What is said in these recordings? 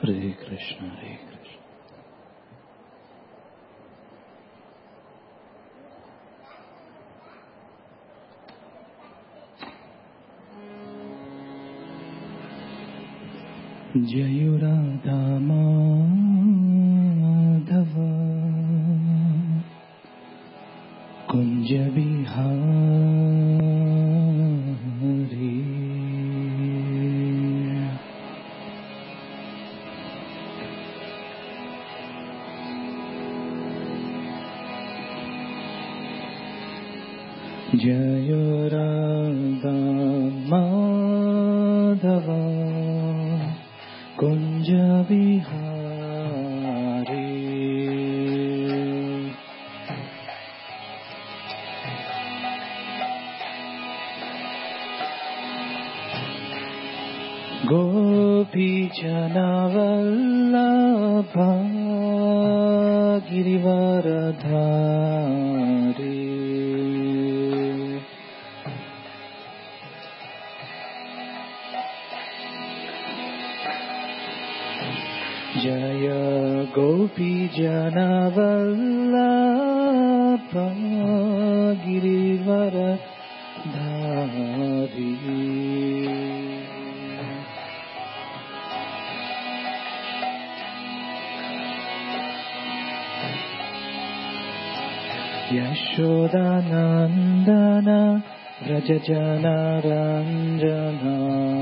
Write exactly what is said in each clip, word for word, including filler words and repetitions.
Hare Krishna, Hare Krishna. Jayu Radha Madhava Kunja Bihari Jayu Radha Madhava Kunja Bihari Gopi Jana Vallabha Girivaradhari Jaya Gopi Jana Vallabha Girivaradhari Yashoda Nandana Rajajana Ranjana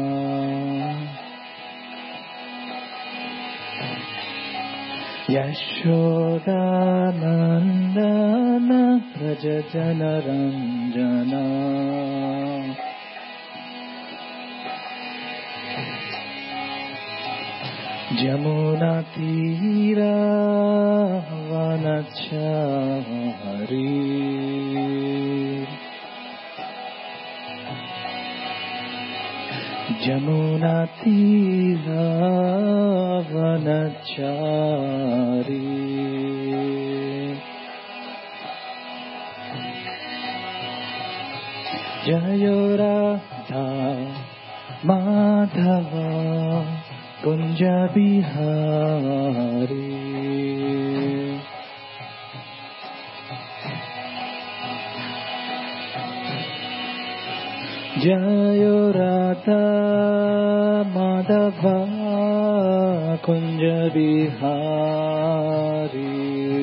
Yashoda Nandana Rajajana Ranjana Jamuna Tira Vanachari Jamuna Tira Vanachari Jayo Radha Madhava Kunja Bihari Jayo Radha Madhava Kunja Bihari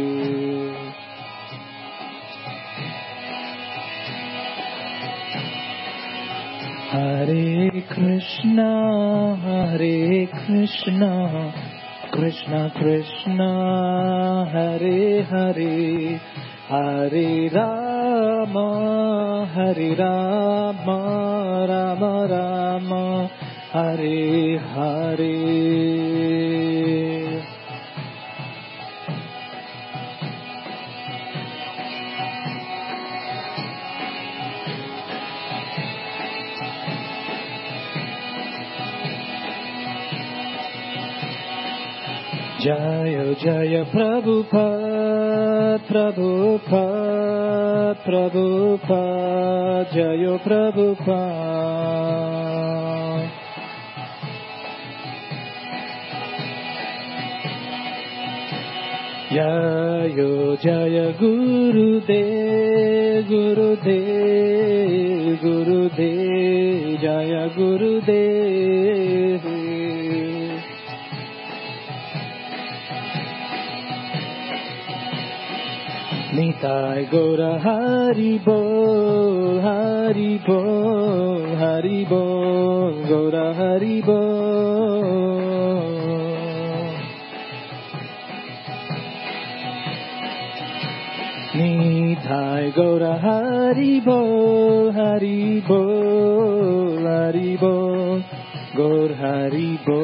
Hare Krishna, Hare Krishna, Krishna Krishna, Hare Hare, Hare Rama, Hare Rama, Rama Rama, Hare Hare. Jaya Jaya Prabhupada, Prabhupada, Prabhupada, Jaya Prabhupada. Jaya Jaya Gurudev, Gurudev, Gurudev, Jaya Gurudev. Nitai Gaura Haribo, Haribo, Haribo, Gaura Haribo. Nitai Gaura Haribo, Haribo, Haribo, Gaur Haribo.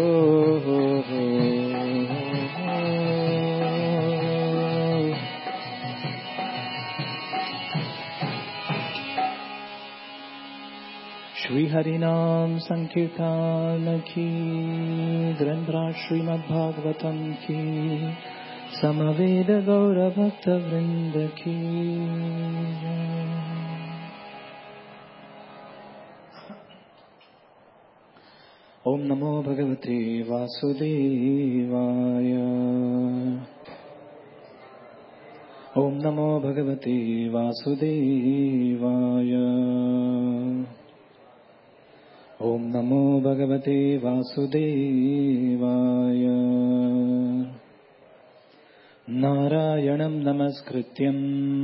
Shri Harinam Sankirtan ki, Grandra Srimad Bhagavatam ki, Samaveda Gaura Bhakta Vrinda ki. Om Namo Bhagavate Vasudevaya. Om Namo Bhagavate Vasudevaya. Om Namo Bhagavate Vasudevaya. Narayanam Namaskrityam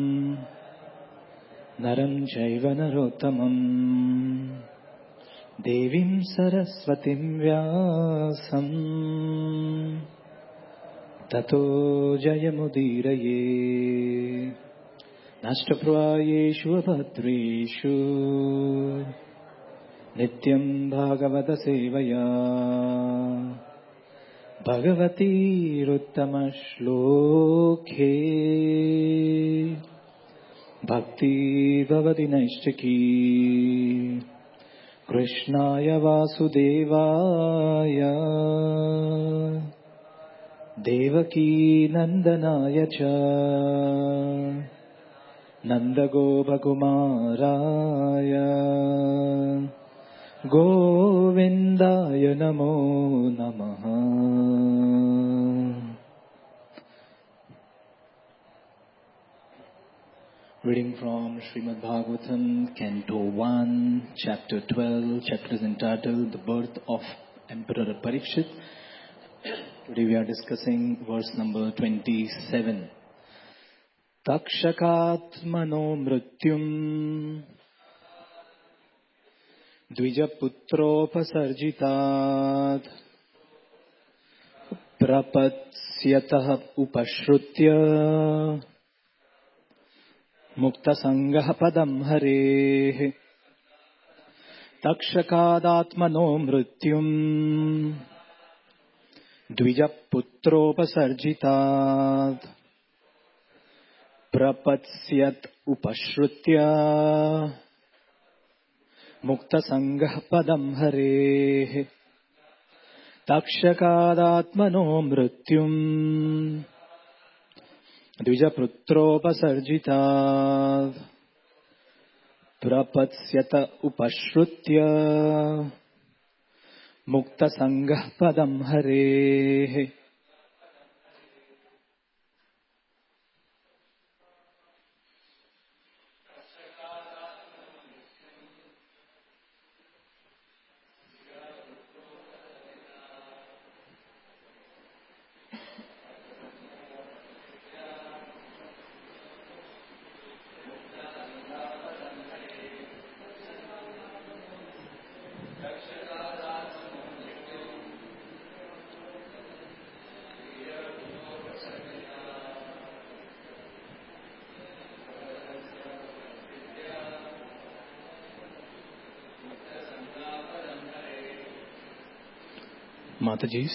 Naram Chaiva Narottamam Devim Saraswatim Vyasam Tato Jayamudiraye Nashtaprayeshu Abhadreshu Nityam Bhagavata Sevaya Bhagavati Ruttama Shloke Bhakti Bhavati Naishtaki Krishnaya Vasudevaya Devaki Nandanaya Cha Nandagopakumaraya Govindaya Namo Namaha. Reading from Srimad Bhagavatam, Canto one, Chapter twelve. Chapter is entitled The Birth of Emperor Parikshit. Today we are discussing verse number twenty-seven. Takshakatmano mrityum Dvijaputropasarjitat Prapatshyatah upashrutya Mukta Sangha Padam Hare. Takshakadatmano mrityum Dvijaputropasarjitat Prapatsyat upashrutya Mukta Sangha Padam Hare. Takshakadatmano mrityum Dvijaputropasarjitat Prapatsyata upashrutya Mukta Sangha Padam Hare. Matajis.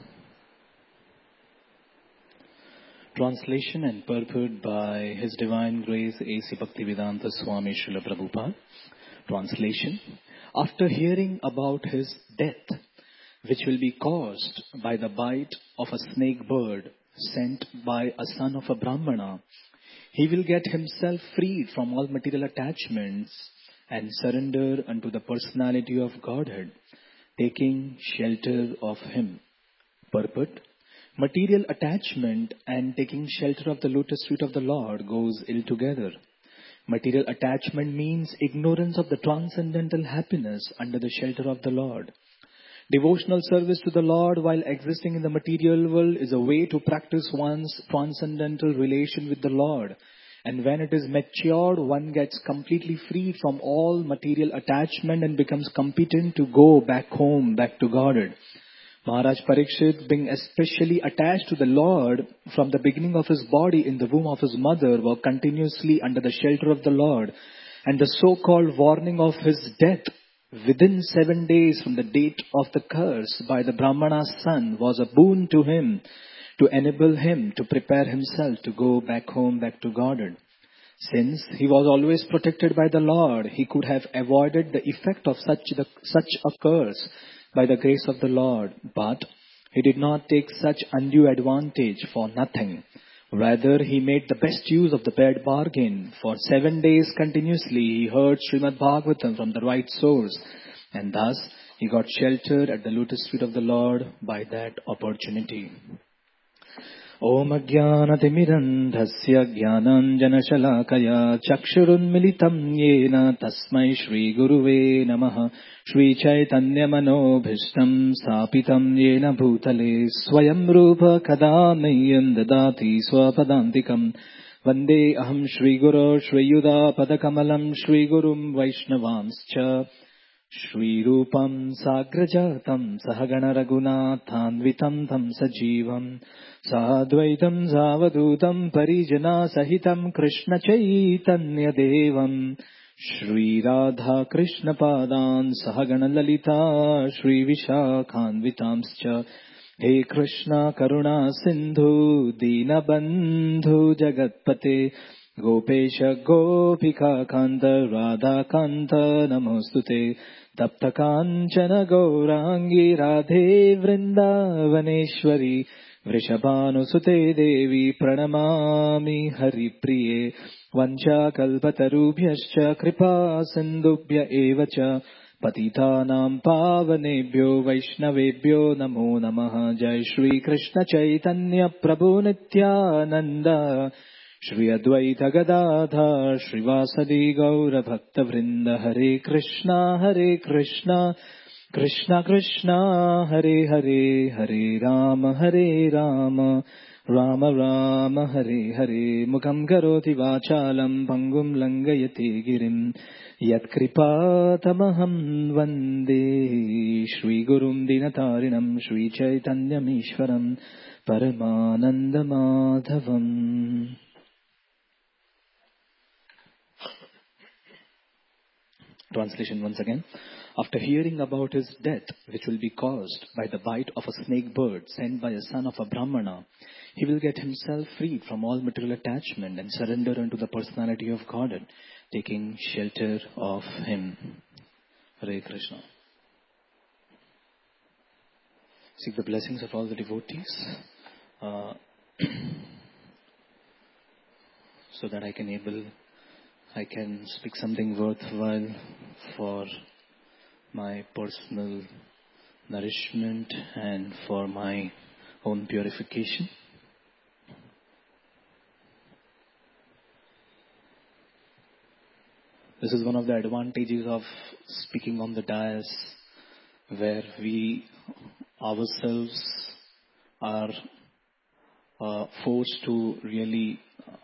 Translation and purport by His Divine Grace A C Bhaktivedanta Swami Srila Prabhupada. Translation. After hearing about his death, which will be caused by the bite of a snake bird sent by a son of a Brahmana, he will get himself freed from all material attachments and surrender unto the personality of Godhead, taking shelter of him. Purport. Material attachment and taking shelter of the lotus feet of the Lord goes ill together. Material attachment means ignorance of the transcendental happiness under the shelter of the Lord. Devotional service to the Lord while existing in the material world is a way to practice one's transcendental relation with the Lord. And when it is matured, one gets completely freed from all material attachment and becomes competent to go back home, back to Godhead. Maharaj Parikshit, being especially attached to the Lord from the beginning of his body in the womb of his mother, were continuously under the shelter of the Lord. And the so-called warning of his death within seven days from the date of the curse by the Brahmana's son was a boon to him, to enable him to prepare himself to go back home, back to Godhead. Since he was always protected by the Lord, he could have avoided the effect of such, the, such a curse by the grace of the Lord. But he did not take such undue advantage for nothing. Rather, he made the best use of the bad bargain. For seven days continuously, he heard Srimad Bhagavatam from the right source. And thus, He got shelter at the lotus feet of the Lord by that opportunity. Om Ajnanatimirandhasya Jnananjanashalakaya Chakshurunmilitam Yena Tasmai Shri Guruve Namaha Shri Chaitanya Manobhishtam Stapitam Yena Bhutale Swayam Rupa Kadameyam Dadati Swapadantikam Vande Aham Shri Guru Shri Yuda Padakamalam Shri Gurum Vaishnavamscha Shri Rupam Sagrajatam Sahagana Raghunathanvitam Tam Sajivam Sadvaitam Zavadutam Parijana Sahitam Krishna Chaitanya Devam Shri Radha Krishna Padan Sahagana Lalita Shri Vishakhanvitamscha He Krishna Karuna Sindhu Dina Bandhu Jagatpate Gopesha Gopika Kanta Radha Kanta Namostute Tapta Kanchana Gaurangi Radhe Vrindavaneshwari Vrishabhanusute Devi Pranamami Hari Priye Vancha Kalpatarubhyascha Kripa Sindubhya Evacha Patitanam Pavanebhyo Vaishnavebhyo Namo Namaha Jai Shri Krishna Chaitanya Prabhu Nityananda Shri Advaita Gadadhar Srivasadi Gaura Bhakta Vrinda Hare Krishna Hare Krishna Krishna Krishna Hare Hare Hare Rama Hare Rama Rama Rama Hare Hare Mukham Karoti Vachalam Pangum Langayate Girim Yat Kripa Tamaham Vande Shri Gurum Dinatarinam Shri Chaitanya Mishwaram Paramananda Madhavam. Translation once again. After hearing about his death, which will be caused by the bite of a snake bird sent by a son of a Brahmana, he will get himself freed from all material attachment and surrender unto the personality of Godhead, taking shelter of him. Hare Krishna. Seek the blessings of all the devotees uh, so that I can able I can speak something worthwhile for my personal nourishment and for my own purification. This is one of the advantages of speaking on the dais, where we ourselves are uh, forced to really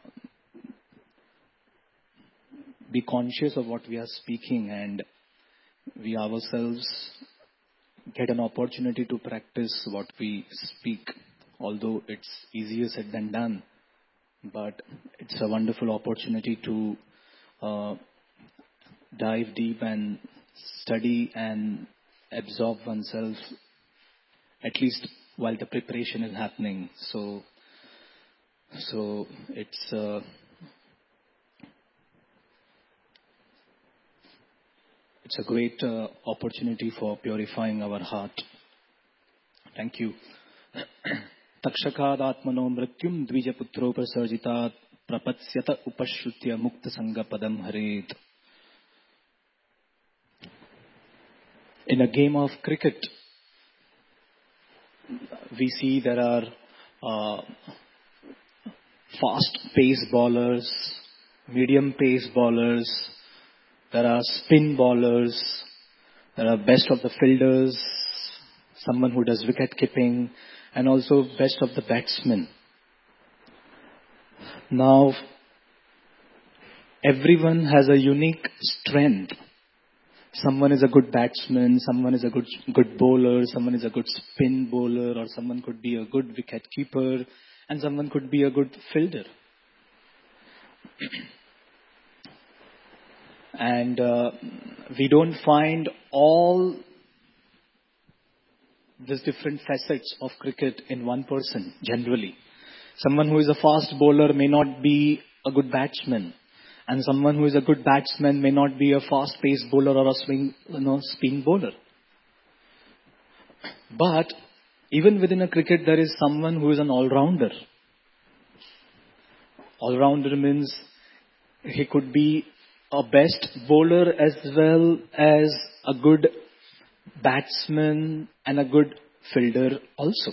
be conscious of what we are speaking, and we ourselves get an opportunity to practice what we speak, although it's easier said than done. But it's a wonderful opportunity to uh, dive deep and study and absorb oneself, at least while the preparation is happening. So, so it's uh, It's a great uh, opportunity for purifying our heart. Thank you. Takshakadatmano mrityum dvijaputro prasarjitat prapatshyata upashrutya mukta sangha padam haret. In a game of cricket, we see there are uh, fast-paced bowlers, medium-paced bowlers, there are spin bowlers, there are best of the fielders, someone who does wicket keeping, and also best of the batsmen. Now, everyone has a unique strength. Someone is a good batsman, someone is a good good bowler, someone is a good spin bowler, or someone could be a good wicket keeper, and someone could be a good fielder. And uh, we don't find all these different facets of cricket in one person, generally. Someone who is a fast bowler may not be a good batsman. And someone who is a good batsman may not be a fast-paced bowler or a swing, you know, spin bowler. But even within a cricket, there is someone who is an all-rounder. All-rounder means he could be a best bowler as well as a good batsman and a good fielder also.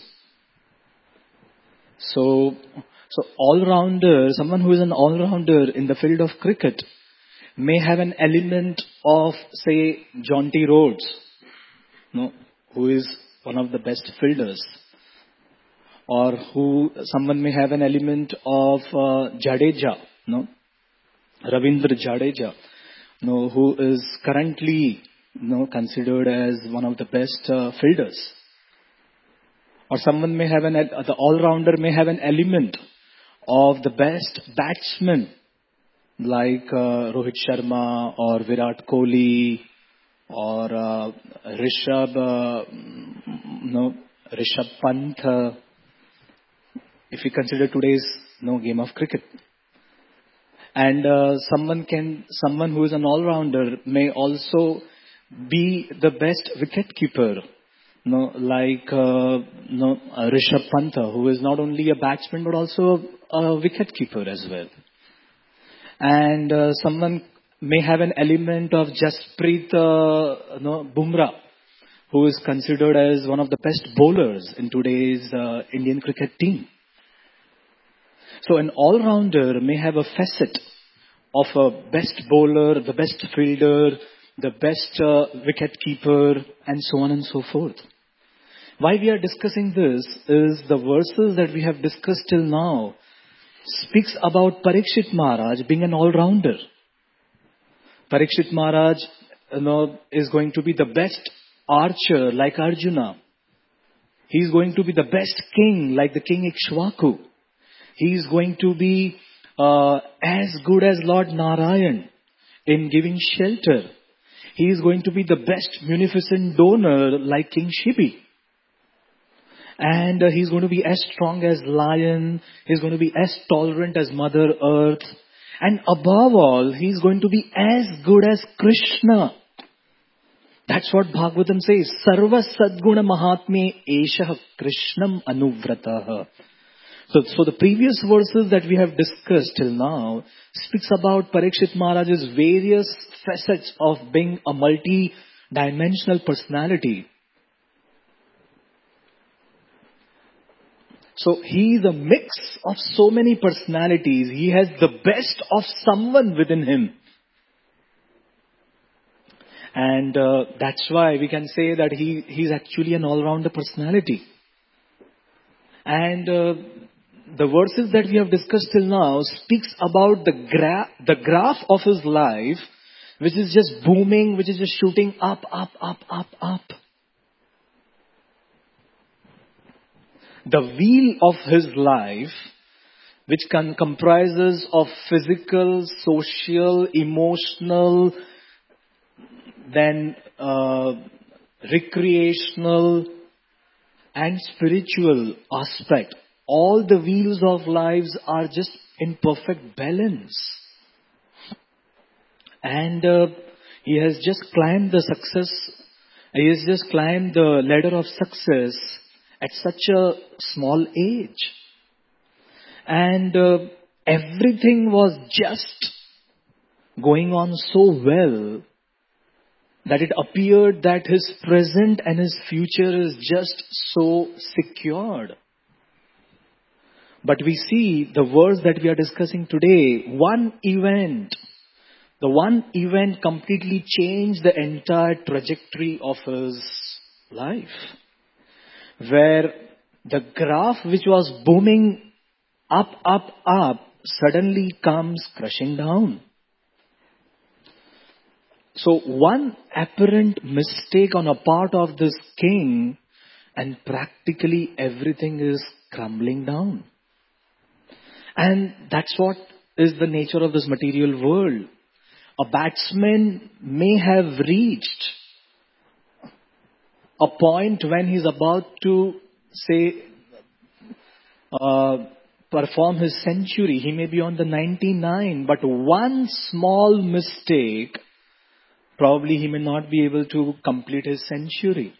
So, so all-rounder, someone who is an all-rounder in the field of cricket may have an element of, say, Jonty Rhodes, no, who is one of the best fielders. Or who, someone may have an element of uh, Jadeja, no, Ravindra Jadeja, no, who is currently, no, considered as one of the best uh, fielders. Or someone may have an, the all-rounder may have an element of the best batsman, like uh, Rohit Sharma or Virat Kohli or uh, Rishabh, uh, no, Rishabh Pant, uh, if we consider today's no game of cricket. And uh, someone can, someone who is an all-rounder may also be the best wicket keeper. No, like uh, no uh, Rishabh Pant, who is not only a batsman but also a wicket keeper as well. And uh, someone may have an element of Jasprit uh, no, Bumrah, who is considered as one of the best bowlers in today's uh, Indian cricket team. So an all-rounder may have a facet of a best bowler, the best fielder, the best uh, wicket keeper, and so on and so forth. Why we are discussing this is the verses that we have discussed till now speaks about Parikshit Maharaj being an all-rounder. Parikshit Maharaj, you know, is going to be the best archer like Arjuna. He is going to be the best king like the king Ikshvaku. He is going to be uh, as good as Lord Narayan in giving shelter. He is going to be the best munificent donor like King Shibi. And uh, he's going to be as strong as lion. He's going to be as tolerant as Mother Earth. And above all, he's going to be as good as Krishna. That's what Bhagavatam says. Sarva Sadguna Mahatme Esha Krishnam Anuvrataha. So, so the previous verses that we have discussed till now speaks about Parikshit Maharaj's various facets of being a multi-dimensional personality. So he is a mix of so many personalities. He has the best of someone within him. And uh, that's why we can say that he he's actually an all-rounder personality. And uh, the verses that we have discussed till now speaks about the, gra- the graph of his life, which is just booming, which is just shooting up, up, up, up, up. The wheel of his life, which can, comprises of physical, social, emotional, then uh, recreational and spiritual aspect. All the wheels of lives are just in perfect balance. And uh, he has just climbed the success, he has just climbed the ladder of success at such a small age. And uh, everything was just going on so well that it appeared that his present and his future is just so secured. But we see the verse that we are discussing today, one event, the one event completely changed the entire trajectory of his life. Where the graph which was booming up, up, up, suddenly comes crushing down. So one apparent mistake on a part of this king and practically everything is crumbling down. And that's what is the nature of this material world. A batsman may have reached a point when he's about to, say, uh, perform his century. He may be on the ninety-nine, but one small mistake, probably he may not be able to complete his century.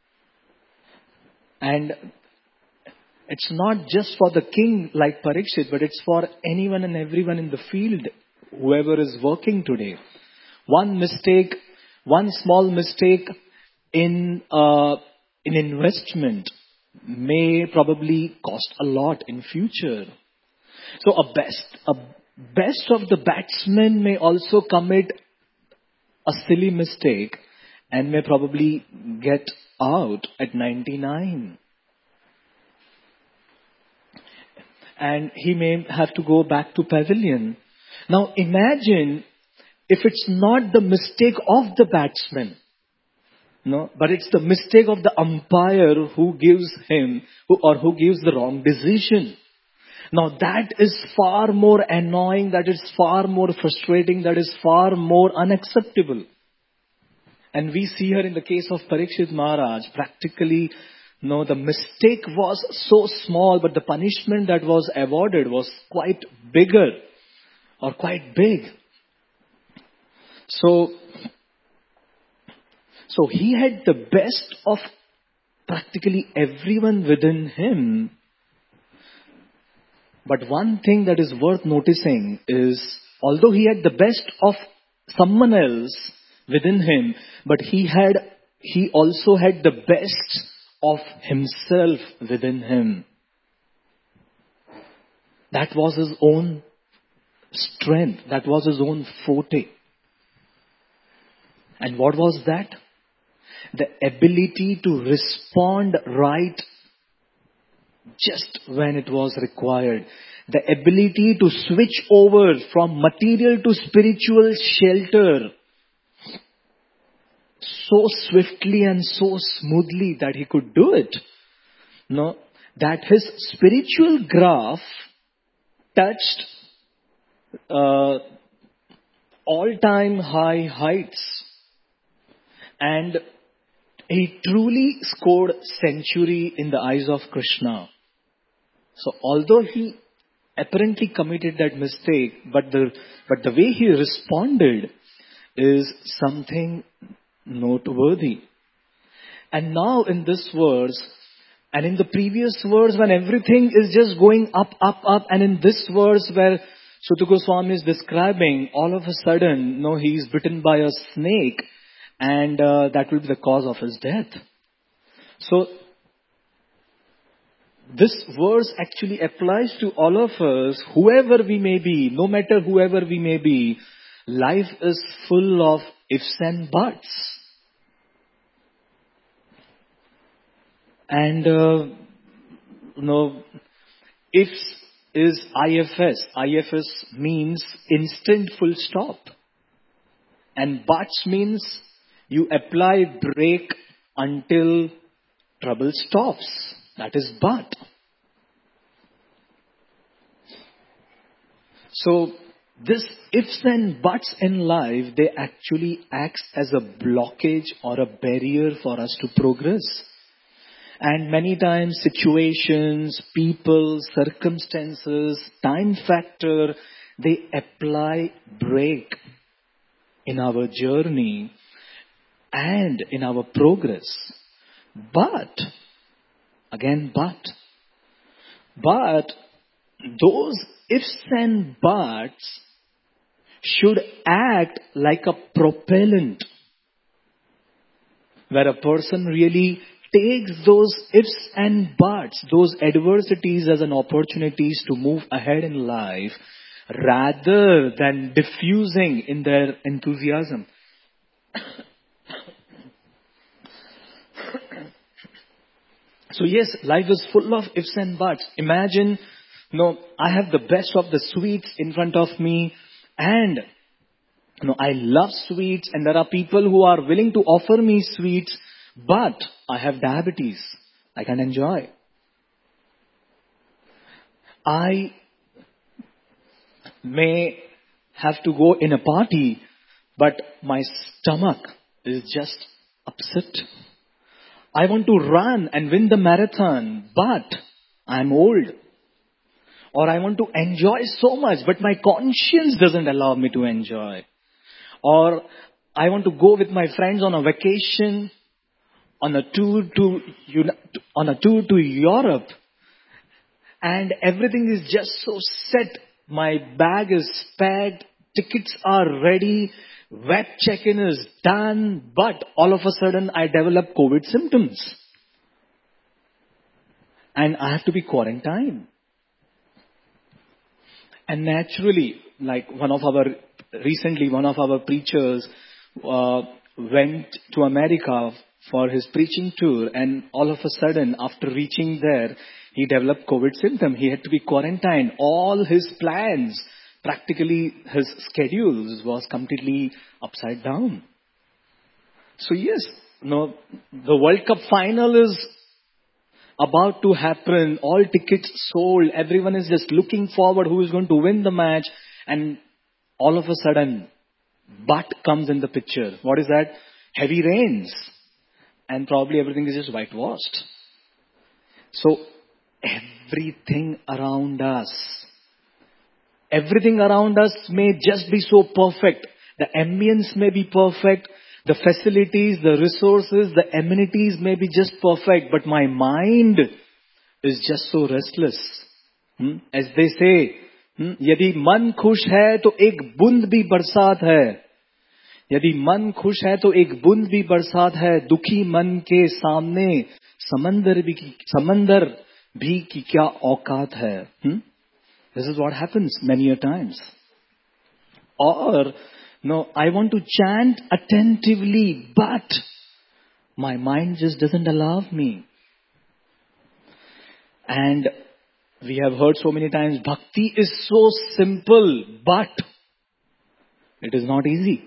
And it's not just for the king like Parikshit, but it's for anyone and everyone in the field, whoever is working today. One mistake, one small mistake in uh, in investment may probably cost a lot in future. So a best a best of the batsmen may also commit a silly mistake and may probably get out at ninety-nine. And he may have to go back to pavilion. Now imagine if it's not the mistake of the batsman, no, but it's the mistake of the umpire who gives him who, or who gives the wrong decision. Now that is far more annoying, that is far more frustrating, that is far more unacceptable. And we see here in the case of Parikshit Maharaj, practically, no, the mistake was so small, but the punishment that was awarded was quite bigger or quite big. So, so he had the best of practically everyone within him. But one thing that is worth noticing is, although he had the best of someone else within him, but he had, he also had the best of himself within him. That was his own strength. That was his own forte. And what was that? The ability to respond right just when it was required. The ability to switch over from material to spiritual shelter so swiftly and so smoothly that he could do it. No, that his spiritual graph touched uh, all-time high heights, and he truly scored century in the eyes of Krishna. So although he apparently committed that mistake, but the but the way he responded is something noteworthy. And now in this verse, and in the previous verse when everything is just going up, up, up, and in this verse where Suta Goswami is describing, all of a sudden, no, he is bitten by a snake, and uh, that will be the cause of his death. So this verse actually applies to all of us, whoever we may be, no matter whoever we may be. Life is full of ifs and buts. And, uh, you know, ifs is I F S. I F S means instant full stop. And buts means you apply brake until trouble stops. That is but. So, this ifs and buts in life, they actually act as a blockage or a barrier for us to progress. And many times situations, people, circumstances, time factor, they apply brake in our journey and in our progress. But, again but, but those ifs and buts should act like a propellant, where a person really takes those ifs and buts, those adversities as an opportunities to move ahead in life, rather than diffusing in their enthusiasm. So yes, life is full of ifs and buts. Imagine, you know, I have the best of the sweets in front of me, and you know, I love sweets, and there are people who are willing to offer me sweets, but I have diabetes. I can't enjoy. I may have to go in a party, but my stomach is just upset. I want to run and win the marathon, but I'm old. Or I want to enjoy so much, but my conscience doesn't allow me to enjoy. Or I want to go with my friends on a vacation, on a tour to on a tour to Europe, and everything is just so set. My bag is packed, tickets are ready, Web check-in is done, but all of a sudden I develop COVID symptoms. And I have to be quarantined. And naturally, like one of our, recently one of our preachers uh, went to America for his preaching tour, and all of a sudden, after reaching there, he developed COVID symptom. He had to be quarantined. All his plans, practically his schedules was completely upside down. So yes, no, the World Cup final is about to happen. All tickets sold. Everyone is just looking forward who is going to win the match. And all of a sudden, but comes in the picture. What is that? Heavy rains. And probably everything is just whitewashed. So everything around us, everything around us may just be so perfect. The ambience may be perfect. The facilities, the resources, the amenities may be just perfect. But my mind is just so restless. Hmm? As they say, hmm? यदि मन खुश है तो एक बूंद भी बरसात है. यदि मन खुश है तो एक बूंद भी बरसात है. दुखी मन के सामने समंदर भी समंदर भी की क्या औकात है. Hmm? This is what happens many a times. Or, no, I want to chant attentively, but my mind just doesn't allow me. And we have heard so many times, bhakti is so simple, but it is not easy.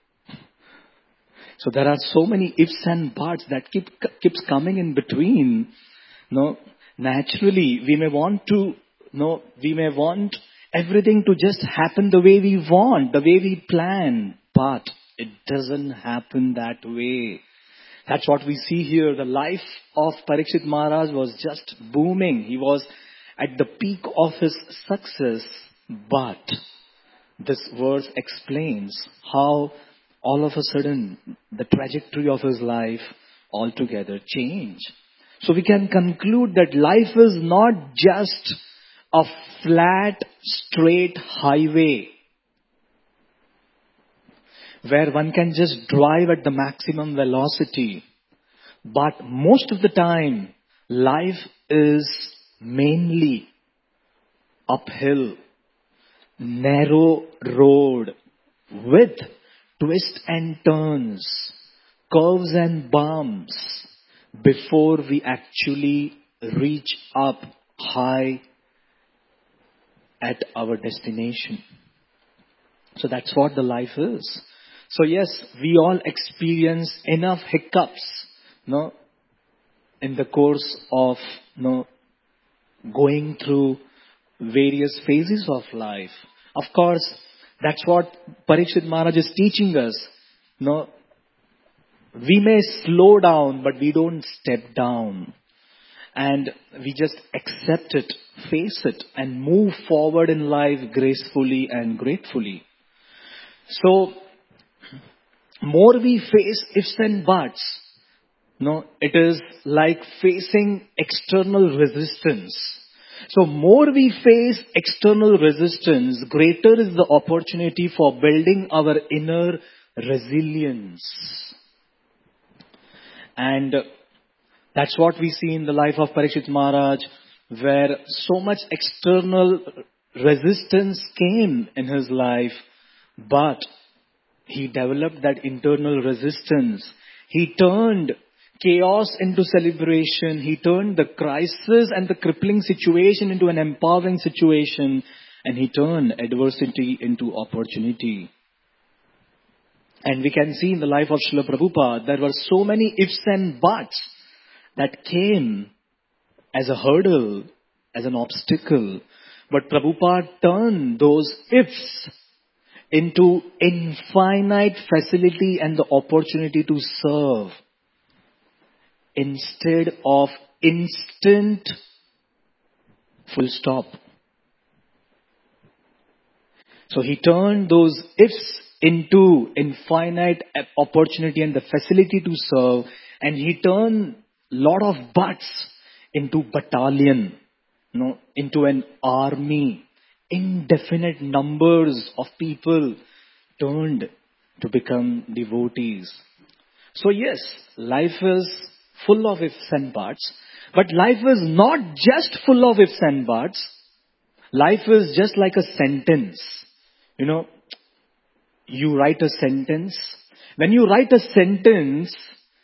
So there are so many ifs and buts that keep keeps coming in between. No, naturally we may want to, no, we may want everything to just happen the way we want, the way we plan, but it doesn't happen that way. That's what we see here. The life of Parikshit Maharaj was just booming. He was at the peak of his success, but this verse explains how all of a sudden the trajectory of his life altogether changed. So we can conclude that life is not just a flat, straight highway where one can just drive at the maximum velocity. But most of the time, life is mainly uphill, narrow road with twists and turns, curves and bumps before we actually reach up high at our destination. So that's what the life is. So yes, we all experience enough hiccups, no, in the course of, no, going through various phases of life. Of course, that's what Parikshit Maharaj is teaching us. No, we may slow down, but we don't step down. And we just accept it, face it, and move forward in life gracefully and gratefully. So, more we face ifs and buts, no, it is like facing external resistance. So, more we face external resistance, greater is the opportunity for building our inner resilience. And that's what we see in the life of Parikshit Maharaj, where so much external resistance came in his life, but he developed that internal resistance. He turned chaos into celebration. He turned the crisis and the crippling situation into an empowering situation. And he turned adversity into opportunity. And we can see in the life of Srila Prabhupada, there were so many ifs and buts that came as a hurdle, as an obstacle. But Prabhupada turned those ifs into infinite facility and the opportunity to serve, instead of instant full stop. So he turned those ifs into infinite opportunity and the facility to serve, and he turned lot of buts into battalion, you know, into an army. Indefinite numbers of people turned to become devotees. So yes, life is full of ifs and buts, but life is not just full of ifs and buts. Life is just like a sentence. You know, you write a sentence. When you write a sentence,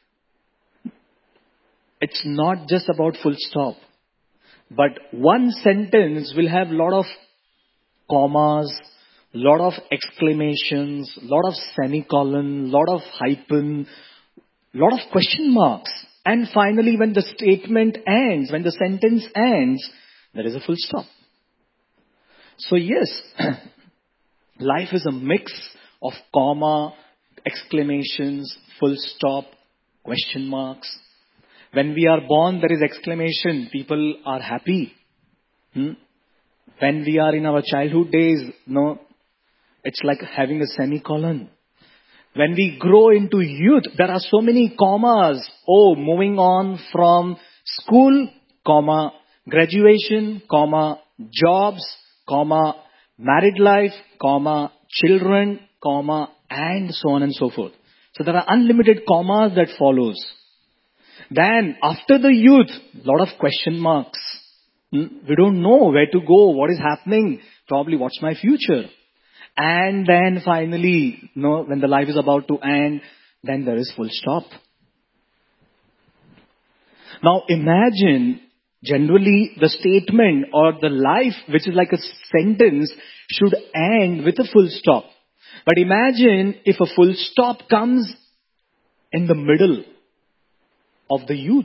it's not just about full stop. But one sentence will have lot of commas, lot of exclamations, lot of semicolon, lot of hyphen, lot of question marks. And finally, when the statement ends, when the sentence ends, there is a full stop. So yes, life is a mix of comma, exclamations, full stop, question marks. When we are born, there is exclamation. People are happy. Hmm? When we are in our childhood days, no, it's like having a semicolon. When we grow into youth, there are so many commas. Oh, moving on from school, comma, graduation, comma, jobs, comma, married life, comma, children, comma, and so on and so forth. So there are unlimited commas that follows. Then after the youth, lot of question marks. Hmm? We don't know where to go, what is happening, probably what's my future. And then finally, you know, when the life is about to end, then there is full stop. Now imagine, generally the statement or the life which is like a sentence should end with a full stop. But imagine if a full stop comes in the middle of the youth.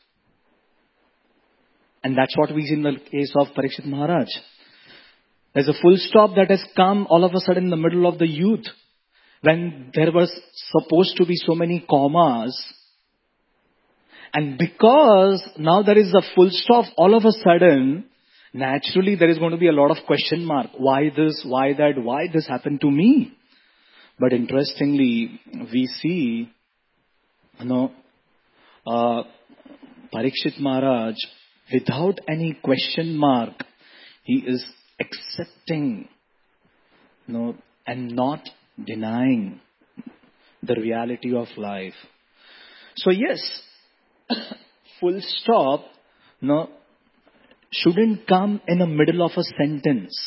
And that's what we see in the case of Parikshit Maharaj. There's a full stop that has come all of a sudden in the middle of the youth, when there was supposed to be so many commas. And because now there is a full stop all of a sudden, naturally there is going to be a lot of question mark. Why this? Why that? Why this happened to me? But interestingly, we see, you know, uh, Parikshit Maharaj, without any question mark, he is accepting, you know, and not denying the reality of life. So yes, full stop, you know, shouldn't come in the middle of a sentence.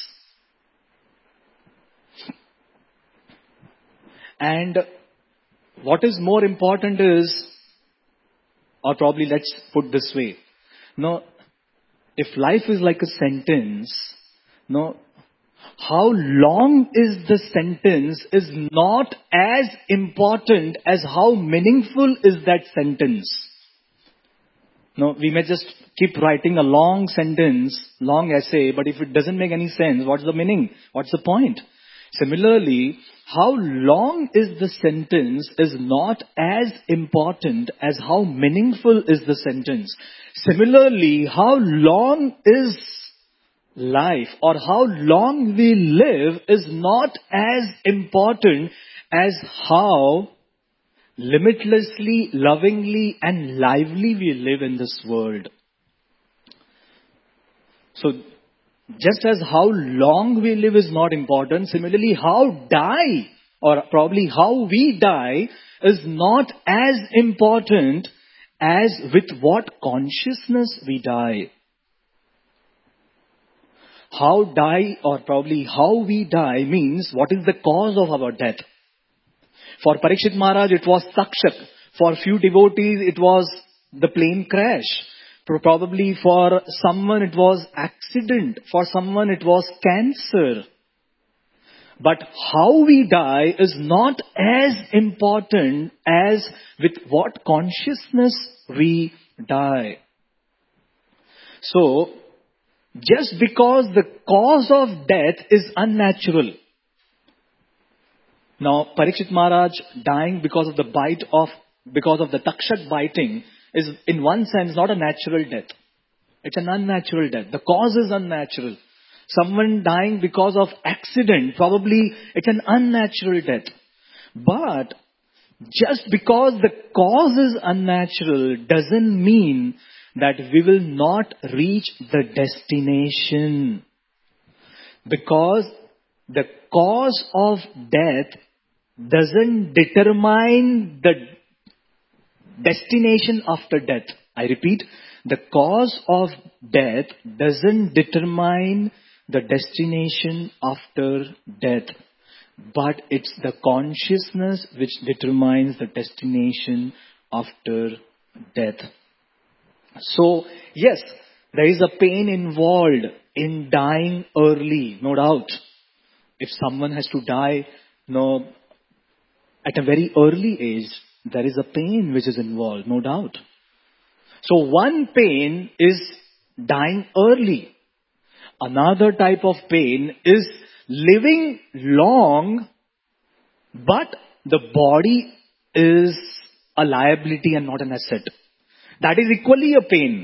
And what is more important is, or probably let's put this way, no, if life is like a sentence, no, how long is the sentence is not as important as how meaningful is that sentence. No, we may just keep writing a long sentence, long essay, but if it doesn't make any sense, what's the meaning? What's the point? Similarly, how long is the sentence is not as important as how meaningful is the sentence. Similarly, how long is life or how long we live is not as important as how limitlessly, lovingly and lively we live in this world. So, just as how long we live is not important, similarly how die or probably how we die is not as important as with what consciousness we die. How die or probably how we die means what is the cause of our death. For Parikshit Maharaj it was Sakshak. For few devotees it was the plane crash. Probably for someone it was accident. For someone it was cancer. But how we die is not as important as with what consciousness we die. So, just because the cause of death is unnatural. Now, Parikshit Maharaj dying because of the bite of, because of the Takshak biting is in one sense not a natural death. It's an unnatural death. The cause is unnatural. Someone dying because of accident, probably it's an unnatural death. But just because the cause is unnatural doesn't mean that we will not reach the destination. Because the cause of death doesn't determine the destination after death. I repeat, the cause of death doesn't determine the destination after death, but it's the consciousness which determines the destination after death. So, yes, there is a pain involved in dying early, no doubt. If someone has to die, no, at a very early age, there is a pain which is involved, no doubt. So one pain is dying early. Another type of pain is living long, but the body is a liability and not an asset. That is equally a pain.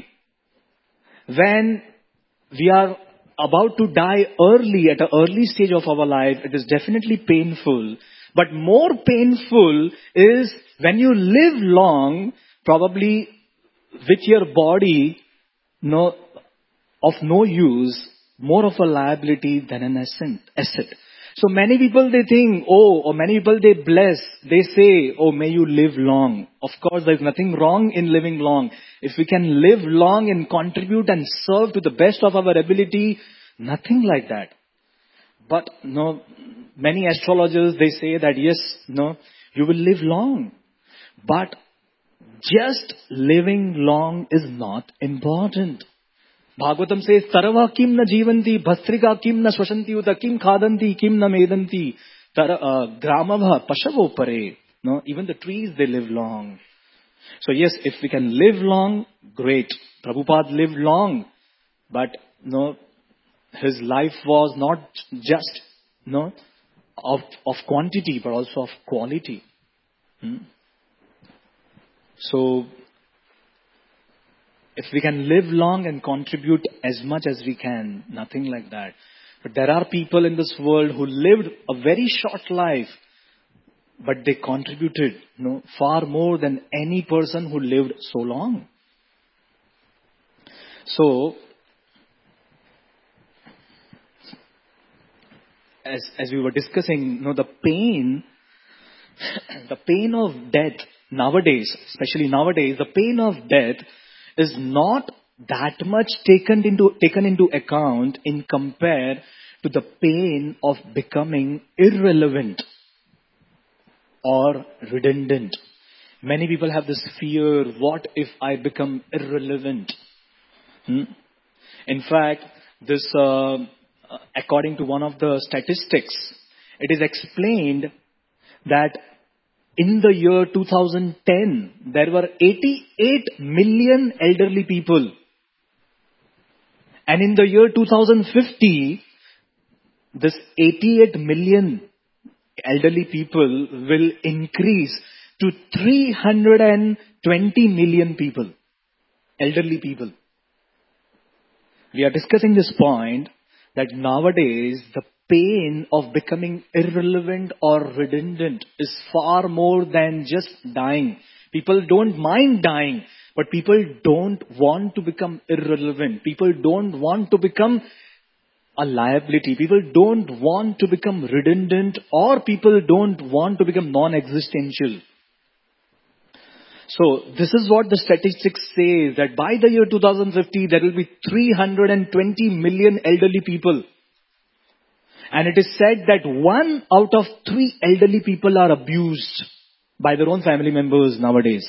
When we are about to die early, at an early stage of our life, it is definitely painful. But more painful is when you live long, probably with your body no, of no use, more of a liability than an asset. So many people they think, oh, or many people they bless, they say, oh, may you live long. Of course, there is nothing wrong in living long. If we can live long and contribute and serve to the best of our ability, nothing like that. But no, many astrologers they say that yes, no, you will live long. But just living long is not important. Bhagavatam says, Tarava kim na jivanti, bhastrika kim na swashanti, uta kim khadanti, kim na medanti, gramabha pashavo pare. No, even the trees, they live long. So yes, if we can live long, great. Prabhupada lived long, but no, his life was not just no of, of quantity, but also of quality. Hmm? So, if we can live long and contribute as much as we can, nothing like that. But there are people in this world who lived a very short life, but they contributed you know, far more than any person who lived so long. So, as as we were discussing, you know, the pain, the pain of death nowadays, especially nowadays, the pain of death is not that much taken into taken into account in compare to the pain of becoming irrelevant or redundant. Many people have this fear, what if I become irrelevant? Hmm? In fact, this, uh, according to one of the statistics, it is explained that in the year two thousand ten, there were eighty-eight million elderly people. And in the year two thousand fifty, this eighty-eight million elderly people will increase to three hundred twenty million people. Elderly people. We are discussing this point that nowadays the pain of becoming irrelevant or redundant is far more than just dying. People don't mind dying, but people don't want to become irrelevant. People don't want to become a liability. People don't want to become redundant, or people don't want to become non-existential. So this is what the statistics say, that by the year two thousand fifty, there will be three hundred twenty million elderly people. And it is said that one out of three elderly people are abused by their own family members nowadays.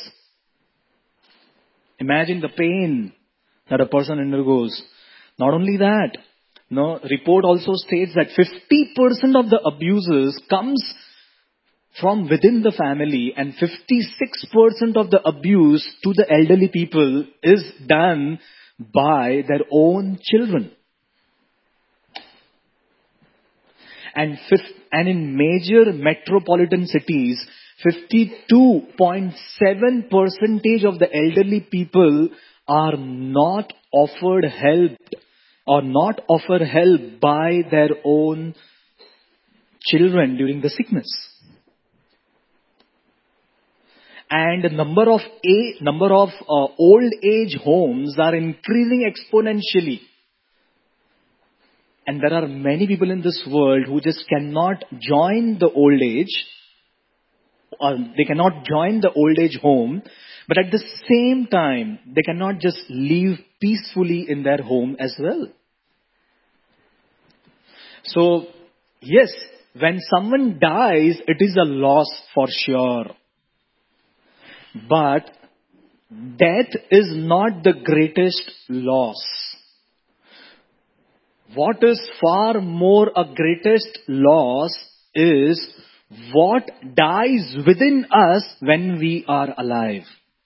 Imagine the pain that a person undergoes. Not only that, no, report also states that fifty percent of the abuses comes from within the family, and fifty-six percent of the abuse to the elderly people is done by their own children. And, fifth, and in major metropolitan cities, fifty-two point seven percent of the elderly people are not offered help or not offered help by their own children during the sickness. And the number of a number of uh, old age homes are increasing exponentially. And there are many people in this world who just cannot join the old age or they cannot join the old age home, but at the same time, they cannot just live peacefully in their home as well. So, yes, when someone dies, it is a loss for sure. But death is not the greatest loss. What is far more a greatest loss is what dies within us when we are alive.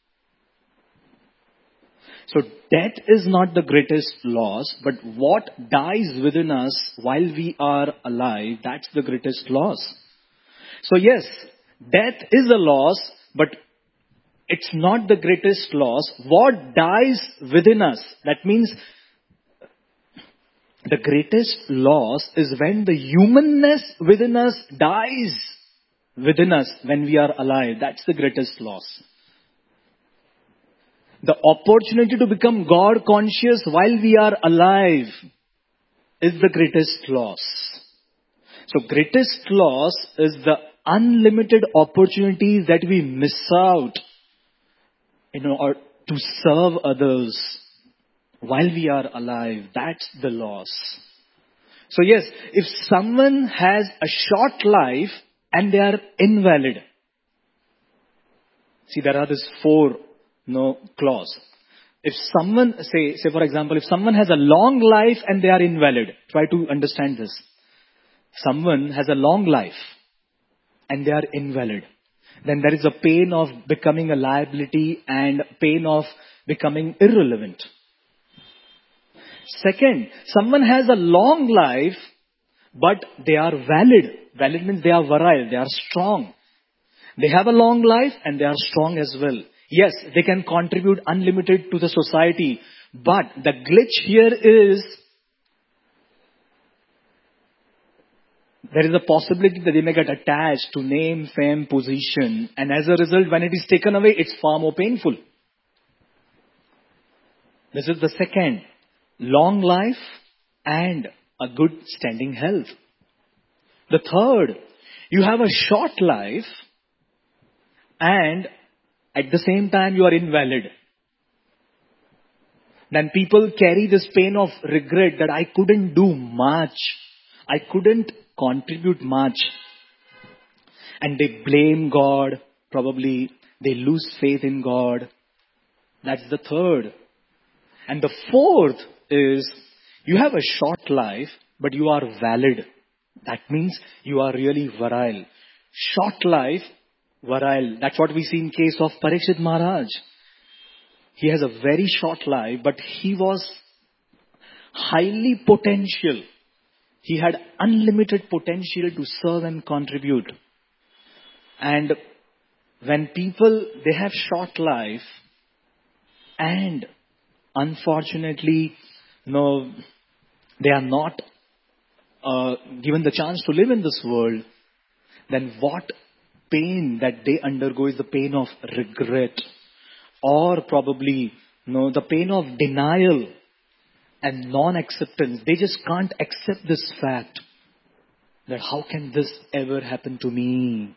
So death is not the greatest loss, but what dies within us while we are alive, that's the greatest loss. So yes, death is a loss, but it's not the greatest loss. What dies within us, that means the greatest loss is when the humanness within us dies within us when we are alive. That's the greatest loss. The opportunity to become God conscious while we are alive is the greatest loss. So greatest loss is the unlimited opportunities that we miss out, you know, or to serve others while we are alive. That's the loss. So yes, if someone has a short life and they are invalid. See, there are these four no clause. If someone, say, say for example, if someone has a long life and they are invalid, try to understand this. Someone has a long life and they are invalid. Then there is a pain of becoming a liability and pain of becoming irrelevant. Second, someone has a long life, but they are valid. Valid means they are virile, they are strong. They have a long life and they are strong as well. Yes, they can contribute unlimited to the society. But the glitch here is, there is a possibility that they may get attached to name, fame, position. And as a result, when it is taken away, it's far more painful. This is the second. Long life and a good standing health. The third, you have a short life and at the same time you are invalid. Then people carry this pain of regret that I couldn't do much. I couldn't contribute much. And they blame God. Probably they lose faith in God. That's the third. And the fourth is you have a short life, but you are valid. That means you are really virile. Short life, virile. That's what we see in case of Parikshit Maharaj. He has a very short life, but he was highly potential. He had unlimited potential to serve and contribute. And when people, they have short life and unfortunately, no, they are not uh, given the chance to live in this world, then what pain that they undergo is the pain of regret, or probably no, the pain of denial and non-acceptance. They just can't accept this fact that how can this ever happen to me?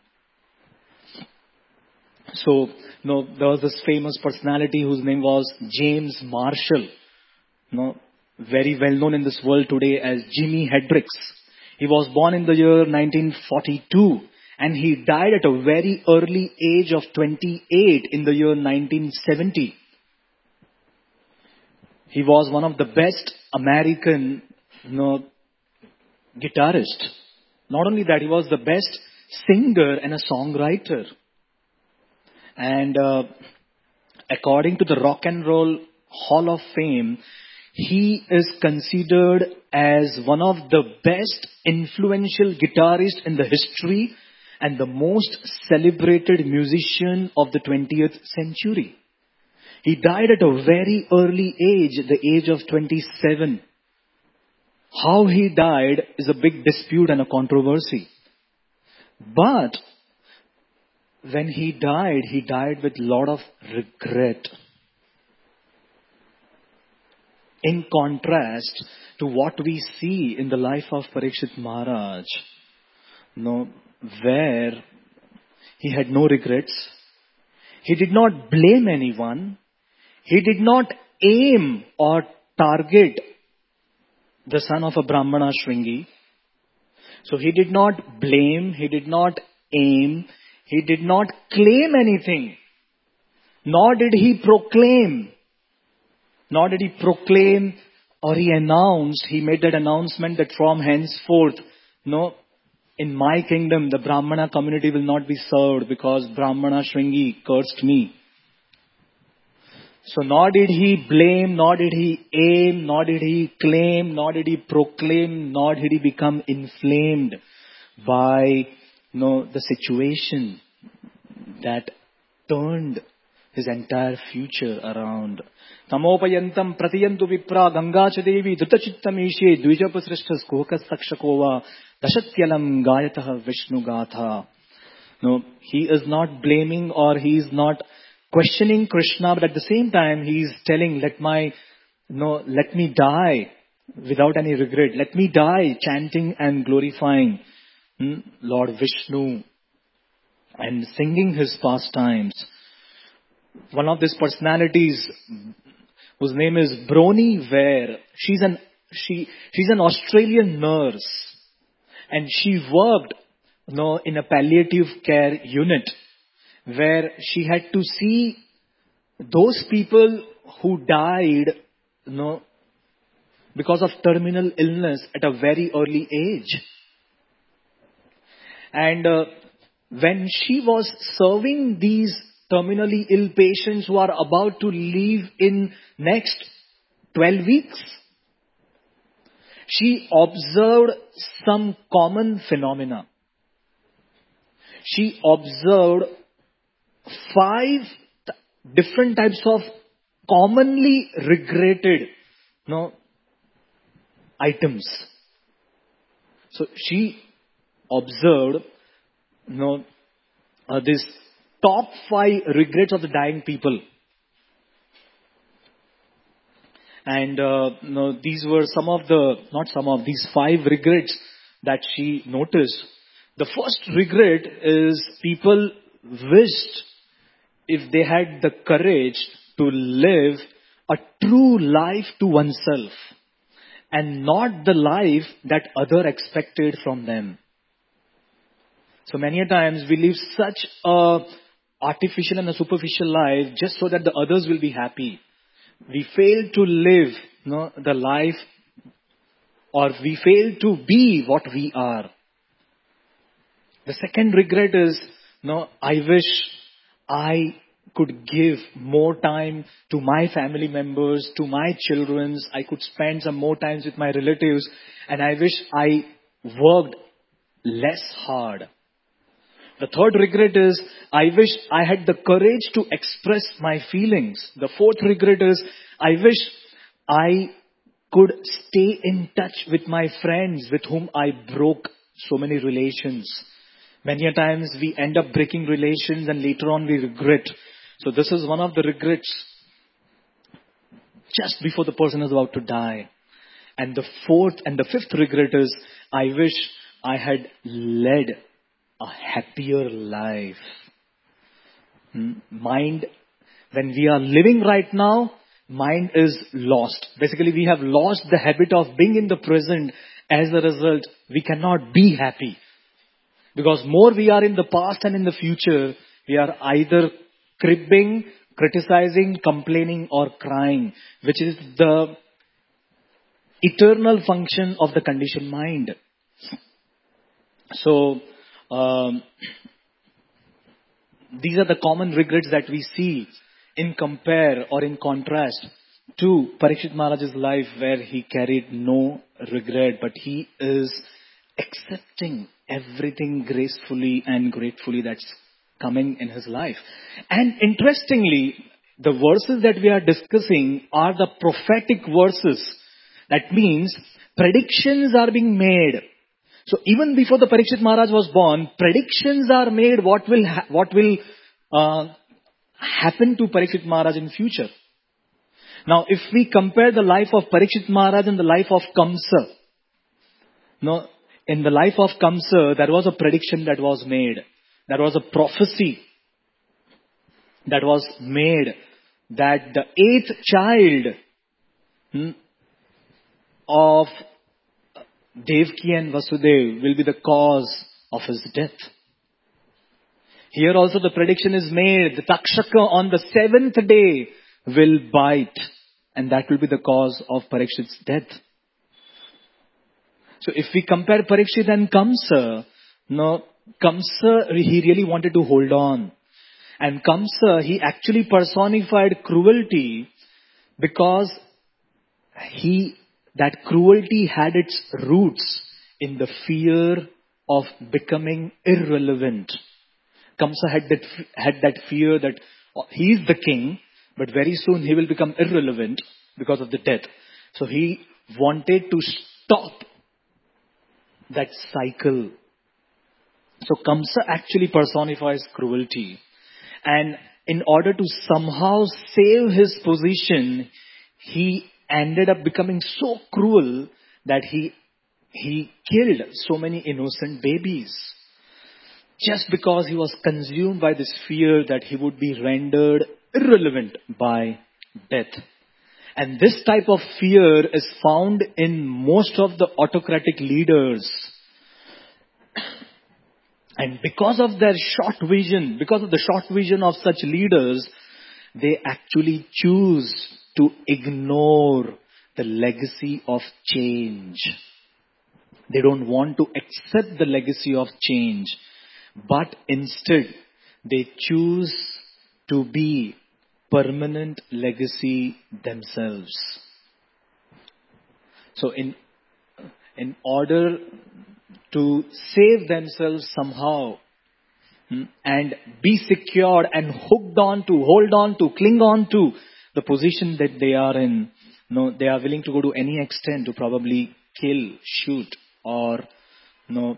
So, no, there was this famous personality whose name was James Marshall. No, very well known in this world today as Jimi Hendrix. He was born in the year nineteen forty-two and he died at a very early age of twenty-eight in the year nineteen seventy. He was one of the best American you know, guitarist. Not only that, he was the best singer and a songwriter. And uh, according to the Rock and Roll Hall of Fame, he is considered as one of the best influential guitarists in the history and the most celebrated musician of the twentieth century. He died at a very early age, the age of twenty-seven. How he died is a big dispute and a controversy. But when he died, he died with a lot of regret. In contrast to what we see in the life of Parikshit Maharaj, you know, where He had no regrets. He did not blame anyone. He did not aim or target the son of a Brahmana Shringi. So he did not blame, he did not aim, he did not claim anything. Nor did he proclaim. Nor did he proclaim or he announced, he made that announcement that from henceforth, no, in my kingdom, the Brahmana community will not be served because Brahmana Shringi cursed me. So nor did he blame, nor did he aim, nor did he claim, nor did he proclaim, nor did he become inflamed by, you know, the situation that turned his entire future around. Tamopayantam pratiyantu vipra gangacha devi dhrutachittameshe dvijapasrishtas kuhakas sakshakova dashatyalam gayatah vishnu gatha. No, he is not blaming or he is not questioning Krishna, but at the same time he is telling, let my, no, let me die without any regret. Let me die chanting and glorifying hmm, Lord Vishnu and singing his pastimes. One of these personalities, whose name is Brony Ware, she's an she she's an Australian nurse, and she worked, you know, in a palliative care unit, where she had to see those people who died, you know, because of terminal illness at a very early age. And uh, when she was serving these terminally ill patients who are about to leave in next twelve weeks, she observed some common phenomena. She observed five t- different types of commonly regretted, you know, items. So she observed, you know, uh, this top five regrets of the dying people. And uh, you know, these were some of the, not some of, these five regrets that she noticed. The first regret is people wished if they had the courage to live a true life to oneself and not the life that other expected from them. So many a times we live such a artificial and a superficial life just so that the others will be happy. We fail to live, you know, the life, or we fail to be what we are. The second regret is, you know, I wish I could give more time to my family members, to my children. I could spend some more time with my relatives, and I wish I worked less hard. The third regret is, I wish I had the courage to express my feelings. The fourth regret is, I wish I could stay in touch with my friends with whom I broke so many relations. Many a times we end up breaking relations and later on we regret. So this is one of the regrets just before the person is about to die. And the fourth and the fifth regret is, I wish I had led a happier life. Hmm? Mind, when we are living right now, mind is lost. Basically, we have lost the habit of being in the present. As a result, we cannot be happy. Because more we are in the past and in the future, we are either cribbing, criticizing, complaining or crying, which is the eternal function of the conditioned mind. So, Um, these are the common regrets that we see in compare or in contrast to Parikshit Maharaj's life, where he carried no regret, but he is accepting everything gracefully and gratefully that's coming in his life. And interestingly, the verses that we are discussing are the prophetic verses. That means predictions are being made. So even before the Parikshit Maharaj was born, predictions are made what will ha- what will uh, happen to Parikshit Maharaj in future. Now, if we compare the life of Parikshit Maharaj and the life of Kamsa, no, in the life of Kamsa, there was a prediction that was made. That was a prophecy that was made that the eighth child hmm, of Devaki and Vasudev will be the cause of his death. Here also the prediction is made, the Takshaka on the seventh day will bite, and that will be the cause of Parikshit's death. So if we compare Parikshit and Kamsa, no, Kamsa, he really wanted to hold on. And Kamsa, he actually personified cruelty because he, that cruelty had its roots in the fear of becoming irrelevant. Kamsa had that, had that fear that he is the king, but very soon he will become irrelevant because of the death. So he wanted to stop that cycle. So Kamsa actually personifies cruelty. And in order to somehow save his position, he ended up becoming so cruel that he, he killed so many innocent babies. Just because he was consumed by this fear that he would be rendered irrelevant by death. And this type of fear is found in most of the autocratic leaders. And because of their short vision, because of the short vision of such leaders, they actually choose to ignore the legacy of change. They don't want to accept the legacy of change. But instead, they choose to be permanent legacy themselves. So in, in order to save themselves somehow hmm, and be secured and hooked on to, hold on to, cling on to the position that they are in, no, they are willing to go to any extent to probably kill, shoot, or no,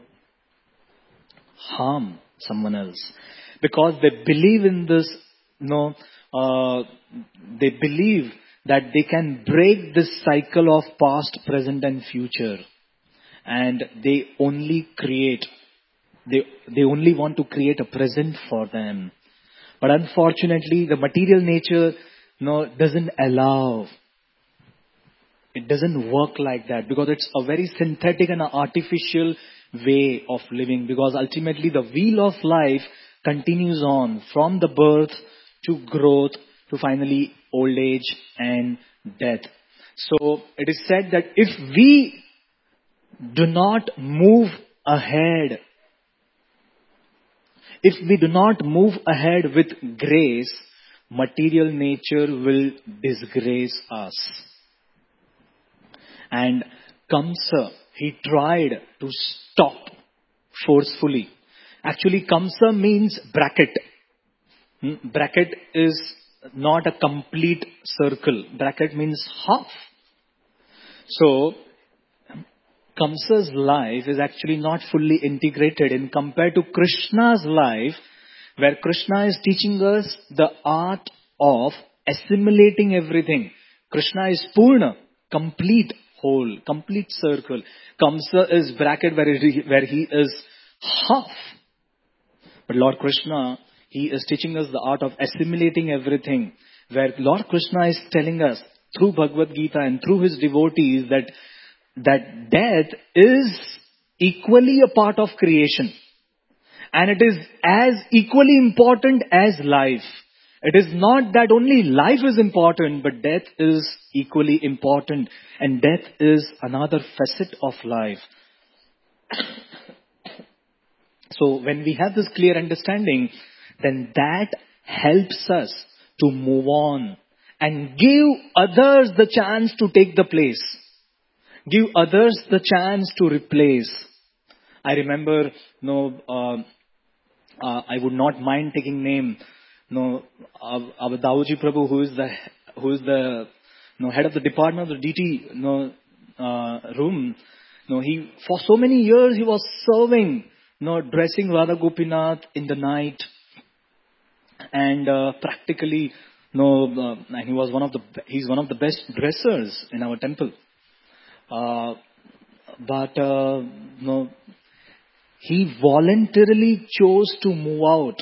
harm someone else. Because they believe in this, no, uh, they believe that they can break this cycle of past, present and future. And they only create, they, they only want to create a present for them. But unfortunately, the material nature, no, doesn't allow. It doesn't work like that because it's a very synthetic and artificial way of living. Because ultimately the wheel of life continues on from the birth to growth to finally old age and death. So it is said that if we do not move ahead, if we do not move ahead with grace, material nature will disgrace us. And Kamsa, he tried to stop forcefully. Actually, Kamsa means bracket. Hmm? Bracket is not a complete circle. Bracket means half. So, Kamsa's life is actually not fully integrated in compared to Krishna's life, where Krishna is teaching us the art of assimilating everything. Krishna is Purna, complete whole, complete circle. Kamsa is bracket where he, where he is half. But Lord Krishna, he is teaching us the art of assimilating everything, where Lord Krishna is telling us through Bhagavad Gita and through his devotees that that death is equally a part of creation. And it is as equally important as life. It is not that only life is important, but death is equally important. And death is another facet of life. So when we have this clear understanding, then that helps us to move on and give others the chance to take the place. Give others the chance to replace. I remember, no, uh, uh, I would not mind taking name. No, our, our Daoji Prabhu, who is the who is the no head of the department of the D T no uh, room. No, he for so many years he was serving, no, dressing Radha Gopinath in the night, and uh, practically, no, uh, and he was one of the he's one of the best dressers in our temple. Uh, but uh, no, He voluntarily chose to move out.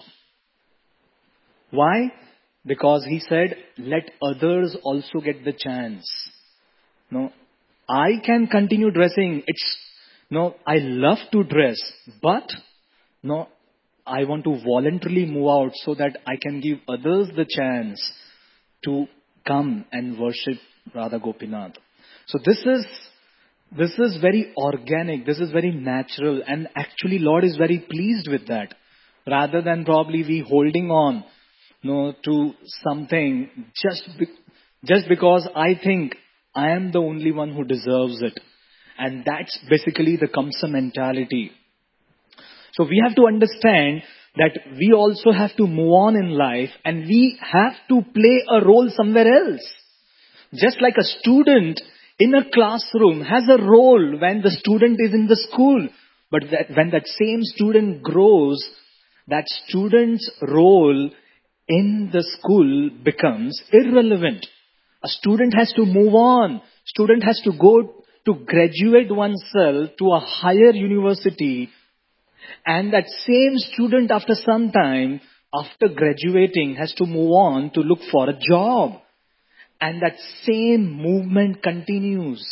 Why? Because he said, let others also get the chance. No, I can continue dressing. It's, no, I love to dress, but, no, I want to voluntarily move out so that I can give others the chance to come and worship Radha Gopinath. So this is, this is very organic, this is very natural, and actually Lord is very pleased with that. Rather than probably we holding on, no, to something just, be, just because I think I am the only one who deserves it. And that's basically the Kamsa mentality. So we have to understand that we also have to move on in life and we have to play a role somewhere else. Just like a student in a classroom has a role when the student is in the school. But that, when that same student grows, that student's role in the school becomes irrelevant. A student has to move on. Student has to go to graduate oneself to a higher university. And that same student after some time, after graduating, has to move on to look for a job. And that same movement continues.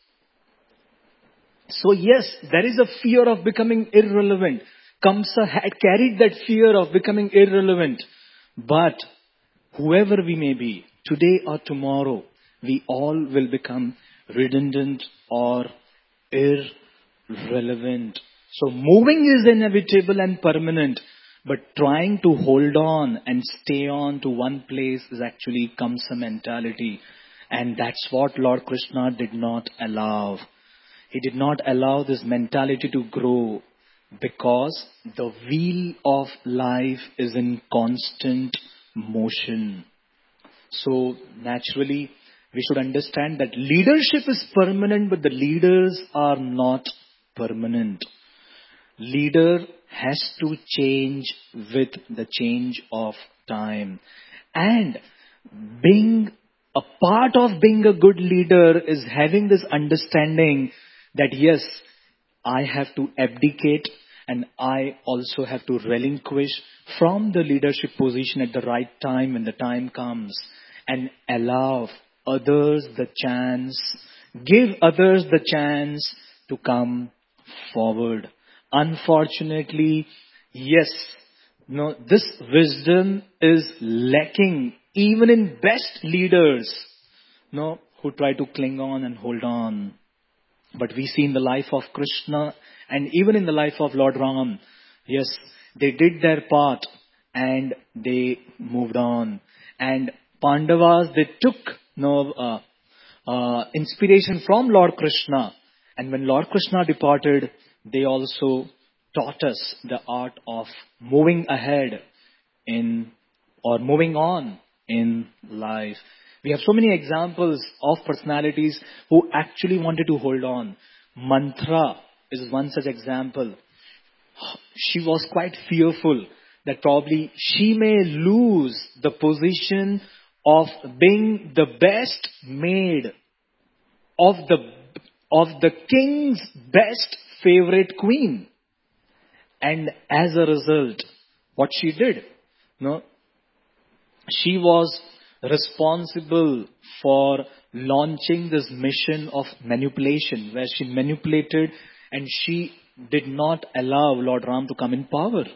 So yes, there is a fear of becoming irrelevant. Kamsa had carried that fear of becoming irrelevant. But whoever we may be, today or tomorrow, we all will become redundant or irrelevant. So moving is inevitable and permanent, but trying to hold on and stay on to one place is actually Kamsa mentality. And that's what Lord Krishna did not allow. He did not allow this mentality to grow because the wheel of life is in constant motion. So naturally, we should understand that leadership is permanent, but the leaders are not permanent. Leader has to change with the change of time. And being a part of being a good leader is having this understanding that yes, I have to abdicate and I also have to relinquish from the leadership position at the right time when the time comes and allow others the chance, give others the chance to come forward. Unfortunately, yes, no, this wisdom is lacking even in best leaders, no, who try to cling on and hold on. But we see in the life of Krishna and even in the life of Lord Ram, yes, they did their part and they moved on. And Pandavas, they took no uh, uh, inspiration from Lord Krishna. And when Lord Krishna departed, they also taught us the art of moving ahead in or moving on in life. We have so many examples of personalities who actually wanted to hold on. Manthara is one such example. She was quite fearful that probably she may lose the position of being the best maid of the of the king's best favorite queen. And as a result, what she did, no, she was responsible for launching this mission of manipulation, where she manipulated and she did not allow Lord Ram to come in power.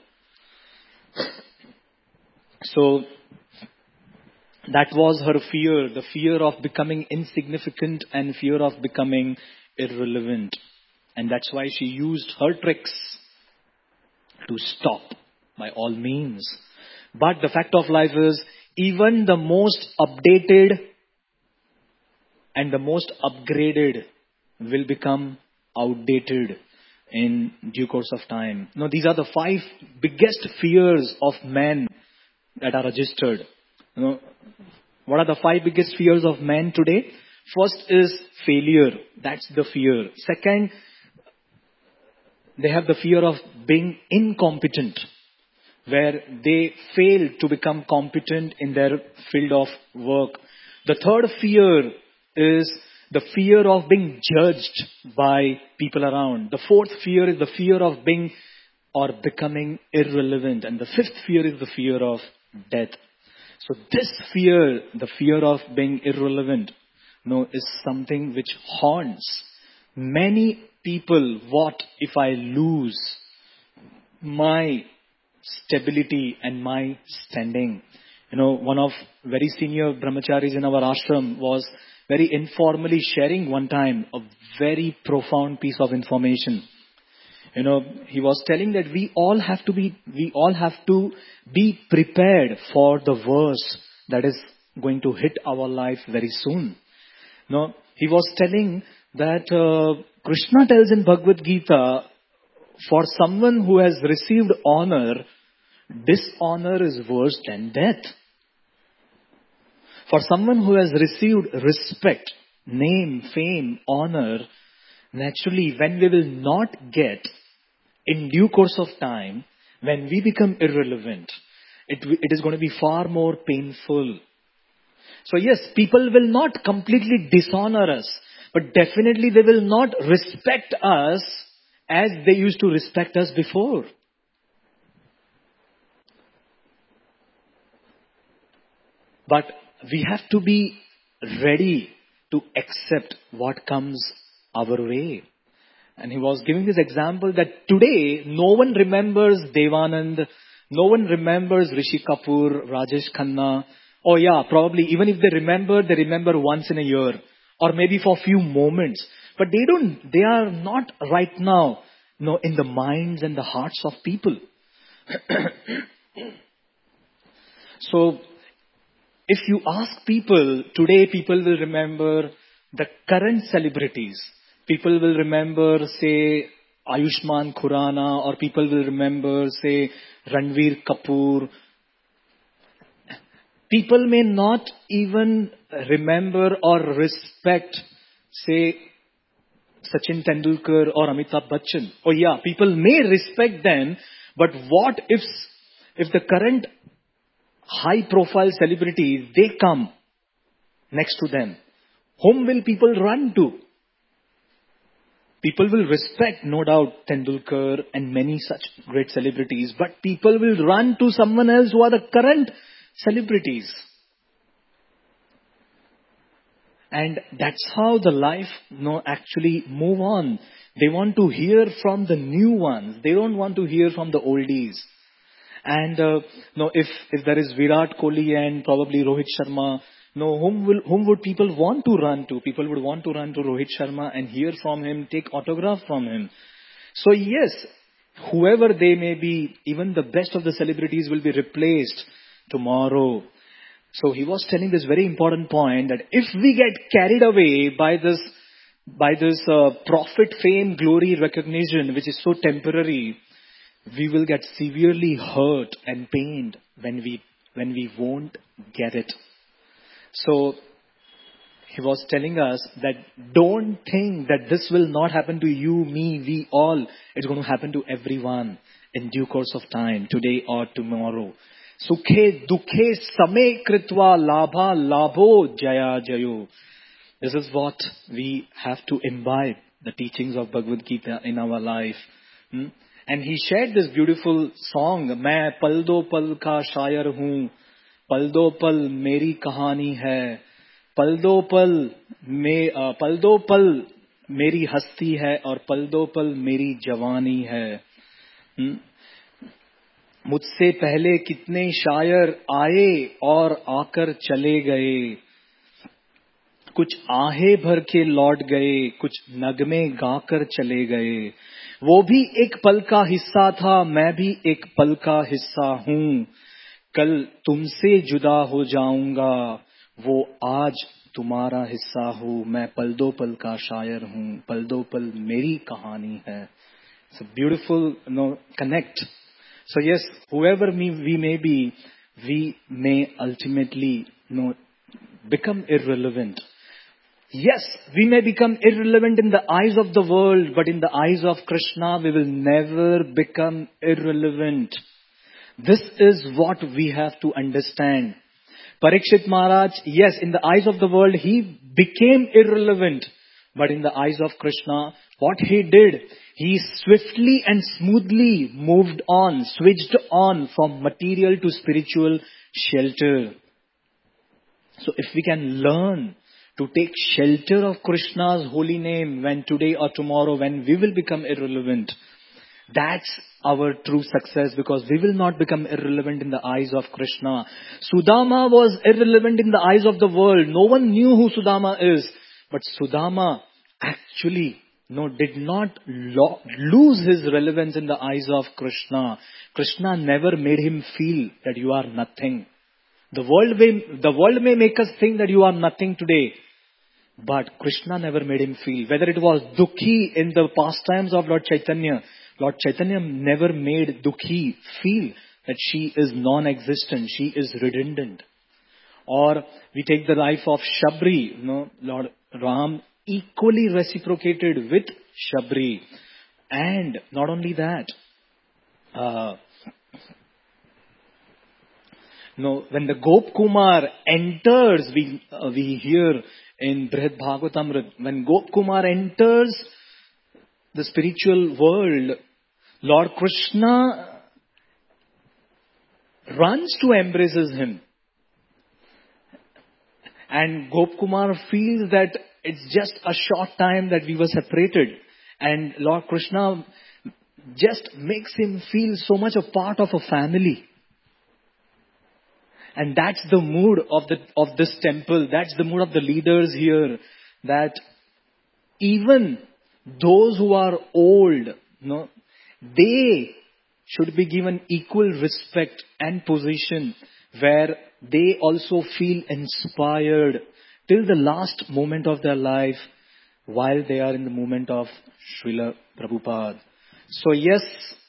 So that was her fear, the fear of becoming insignificant and fear of becoming irrelevant. And that's why she used her tricks to stop by all means. But the fact of life is, even the most updated and the most upgraded will become outdated in due course of time. Now, these are the five biggest fears of men that are registered. You know, what are the five biggest fears of men today? First is failure. That's the fear. Second, they have the fear of being incompetent, where they fail to become competent in their field of work. The third fear is the fear of being judged by people around. The fourth fear is the fear of being or becoming irrelevant. And the fifth fear is the fear of death. So this fear, the fear of being irrelevant, no, is something which haunts many people. What if I lose my stability and my standing? You know, one of very senior brahmacharis in our ashram was very informally sharing one time a very profound piece of information. You know, he was telling that we all have to be, we all have to be prepared for the verse that is going to hit our life very soon. No, he was telling that uh, Krishna tells in Bhagavad Gita, for someone who has received honor, dishonor is worse than death. For someone who has received respect, name, fame, honor, naturally when we will not get, in due course of time, when we become irrelevant, it, it is going to be far more painful. So yes, people will not completely dishonor us, but definitely they will not respect us as they used to respect us before. But we have to be ready to accept what comes our way. And he was giving this example that today no one remembers Devanand, no one remembers Rishi Kapoor, Rajesh Khanna. Oh yeah, probably even if they remember, they remember once in a year or maybe for a few moments. But they don't, they are not right now, no, in the minds and the hearts of people. So, if you ask people, today people will remember the current celebrities. People will remember, say, Ayushmann Khurrana, or people will remember, say, Ranveer Kapoor. People may not even remember or respect, say, Sachin Tendulkar or Amitabh Bachchan. Oh yeah, people may respect them, but what if, if the current high-profile celebrities, they come next to them? Whom will people run to? People will respect, no doubt, Tendulkar and many such great celebrities, but people will run to someone else who are the current celebrities. And that's how the life, no, actually move on. They want to hear from the new ones. They don't want to hear from the oldies. And uh, no, if if there is Virat Kohli and probably Rohit Sharma, no, whom will whom would people want to run to? People would want to run to Rohit Sharma and hear from him, take autograph from him. So yes, whoever they may be, even the best of the celebrities will be replaced tomorrow. So he was telling this very important point that if we get carried away by this, by this uh, profit, fame, glory, recognition, which is so temporary, we will get severely hurt and pained when we when we won't get it. So he was telling us that don't think that this will not happen to you, me, we all. It's going to happen to everyone in due course of time, today or tomorrow. Sukhe dukhe same kritva labha labho jaya jayo. This is what we have to imbibe, the teachings of Bhagavad Gita in our life. Hmm? And he shared this beautiful song, Main pal do pal ka shayar hoon, pal do pal meri kahani hai, pal do pal me, uh, pal do pal meri hasti hai, aur pal do pal meri jawani hai. Hmm? मुझसे पहले कितने शायर आए और आकर चले गए, कुछ आहे भर के लौट गए, कुछ नगमे गाकर चले गए. वो भी एक पल का हिस्सा था, मैं भी एक पल का हिस्सा हूँ. कल तुमसे जुदा हो जाऊंगा, वो आज तुम्हारा हिस्सा हूँ. मैं पल दो पल का शायर हूँ, पल दो पल मेरी कहानी है. It's a beautiful, you know, connect. So yes, whoever we, we may be, we may ultimately, you know, become irrelevant. Yes, we may become irrelevant in the eyes of the world, but in the eyes of Krishna, we will never become irrelevant. This is what we have to understand. Parikshit Maharaj, yes, in the eyes of the world, he became irrelevant. But in the eyes of Krishna, What he did, he swiftly and smoothly moved on, switched on from material to spiritual shelter. So if we can learn to take shelter of Krishna's holy name when today or tomorrow when we will become irrelevant, that's our true success, because we will not become irrelevant in the eyes of Krishna. Sudama was irrelevant in the eyes of the world. No one knew who Sudama is. But Sudama actually no, did not lo- lose his relevance in the eyes of Krishna. Krishna never made him feel that you are nothing. The world may, the world may make us think that you are nothing today. But Krishna never made him feel. Whether it was Dukhi in the pastimes of Lord Chaitanya, Lord Chaitanya never made Dukhi feel that she is non-existent, she is redundant. Or we take the life of Shabri, you know, Lord Ram equally reciprocated with Shabri. And not only that, uh, no, when the Gop Kumar enters, we uh, we hear in Brihad Bhagavatamrita, when Gop Kumar enters the spiritual world, Lord Krishna runs to embraces him. And Gop Kumar feels that it's just a short time that we were separated. And Lord Krishna just makes him feel so much a part of a family. And that's the mood of the of this temple. That's the mood of the leaders here. That even those who are old, you know, they should be given equal respect and position, where they also feel inspired till the last moment of their life, while they are in the moment of Srila Prabhupada. So yes,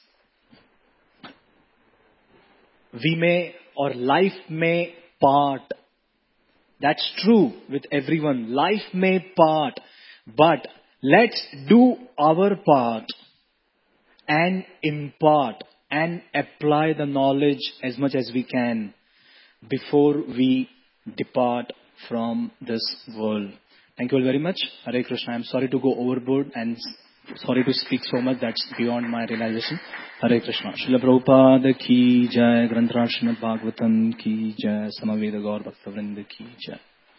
we may, or life may part. That's true with everyone. Life may part. But let's do our part and impart and apply the knowledge as much as we can before we depart from this world. Thank you all very much. Hare Krishna. I'm sorry to go overboard and sorry to speak so much. That's beyond my realization. Hare Krishna. Srila Prabhupada ki jai. Granthra Srimad Bhagavatam ki jai. Samaveda Gaur Bhaktavrinda ki jai.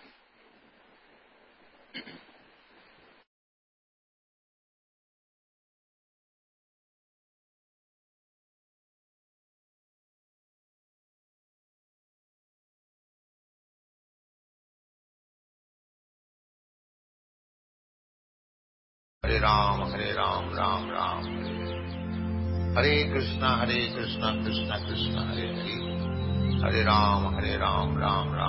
Hare Ram, Hare Ram, Ram Ram, Hare Hare Krishna, Hare Krishna, Krishna Krishna, Hare Hare, Hare Ram, Hare Ram, Ram Ram.